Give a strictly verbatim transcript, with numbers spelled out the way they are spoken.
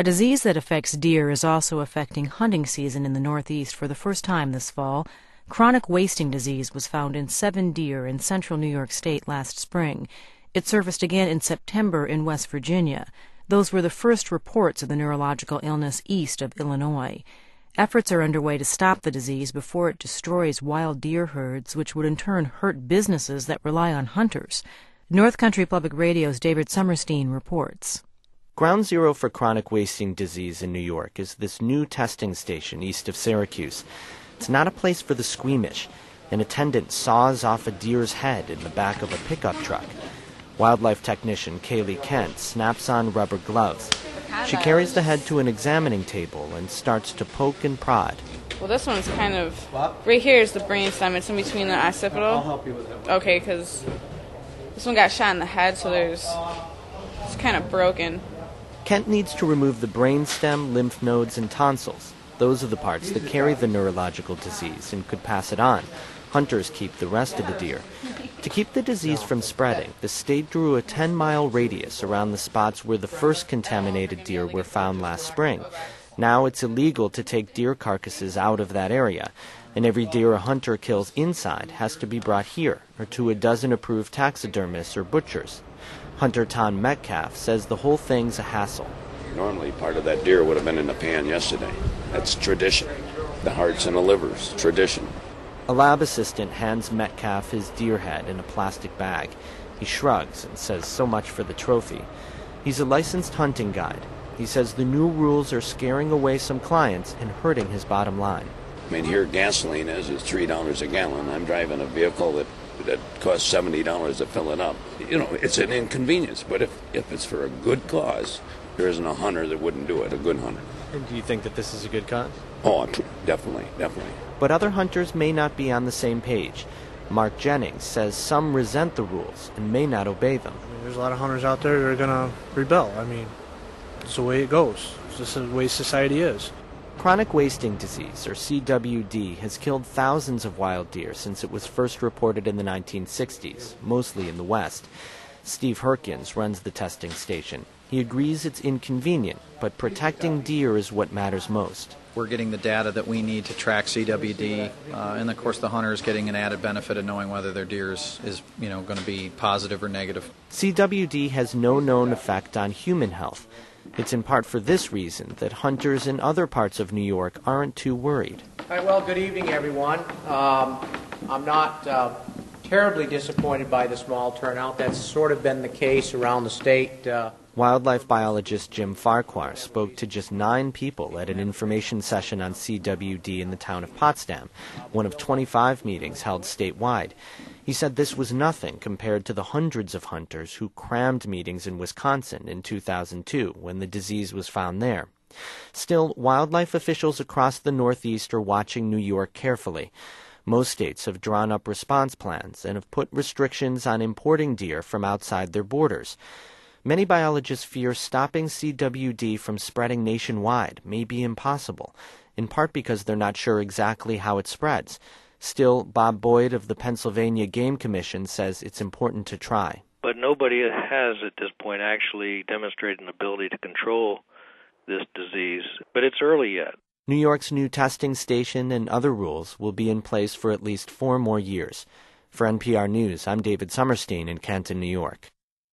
A disease that affects deer is also affecting hunting season in the Northeast for the first time this fall. Chronic wasting disease was found in seven deer in central New York State last spring. It surfaced again in September in West Virginia. Those were the first reports of the neurological illness east of Illinois. Efforts are underway to stop the disease before it destroys wild deer herds, which would in turn hurt businesses that rely on hunters. North Country Public Radio's David Summerstein reports. Ground zero for chronic wasting disease in New York is this new testing station east of Syracuse. It's not a place for the squeamish. An attendant saws off a deer's head in the back of a pickup truck. Wildlife technician Kaylee Kent snaps on rubber gloves. She carries the head to an examining table and starts to poke and prod. Well, this one's kind of, right here is the brainstem. It's in between the occipital. I'll help you with it. Okay, because this one got shot in the head, so there's, it's kind of broken. Kent needs to remove the brainstem, lymph nodes, and tonsils. Those are the parts that carry the neurological disease and could pass it on. Hunters keep the rest of the deer. To keep the disease from spreading, the state drew a ten-mile radius around the spots where the first contaminated deer were found last spring. Now it's illegal to take deer carcasses out of that area, and every deer a hunter kills inside has to be brought here or to a dozen approved taxidermists or butchers. Hunter Tom Metcalf says the whole thing's a hassle. Normally, part of that deer would have been in the pan yesterday. That's tradition. The hearts and the livers, tradition. A lab assistant hands Metcalf his deer head in a plastic bag. He shrugs and says so much for the trophy. He's a licensed hunting guide. He says the new rules are scaring away some clients and hurting his bottom line. I mean, here gasoline is, is three dollars a gallon. I'm driving a vehicle that, that costs seventy dollars to fill it up. You know, it's an inconvenience, but if, if it's for a good cause, there isn't a hunter that wouldn't do it, a good hunter. And do you think that this is a good cause? Oh, definitely, definitely. But other hunters may not be on the same page. Mark Jennings says some resent the rules and may not obey them. I mean, there's a lot of hunters out there that are going to rebel. I mean, it's the way it goes. It's just the way society is. Chronic wasting disease, or C W D, has killed thousands of wild deer since it was first reported in the nineteen sixties, mostly in the West. Steve Herkins runs the testing station. He agrees it's inconvenient, but protecting deer is what matters most. We're getting the data that we need to track C W D, uh, and of course the hunter is getting an added benefit of knowing whether their deer is, is you know, going to be positive or negative. C W D has no known effect on human health. It's in part for this reason that hunters in other parts of New York aren't too worried. All right, well, good evening, everyone. Um, I'm not uh, terribly disappointed by the small turnout. That's sort of been the case around the state. Uh, Wildlife biologist Jim Farquhar spoke to just nine people at an information session on C W D in the town of Potsdam, one of twenty-five meetings held statewide. He said this was nothing compared to the hundreds of hunters who crammed meetings in Wisconsin in two thousand two when the disease was found there. Still, wildlife officials across the Northeast are watching New York carefully. Most states have drawn up response plans and have put restrictions on importing deer from outside their borders. Many biologists fear stopping C W D from spreading nationwide may be impossible, in part because they're not sure exactly how it spreads. Still, Bob Boyd of the Pennsylvania Game Commission says it's important to try. But nobody has at this point actually demonstrated an ability to control this disease, but it's early yet. New York's new testing station and other rules will be in place for at least four more years. For N P R News, I'm David Summerstein in Canton, New York.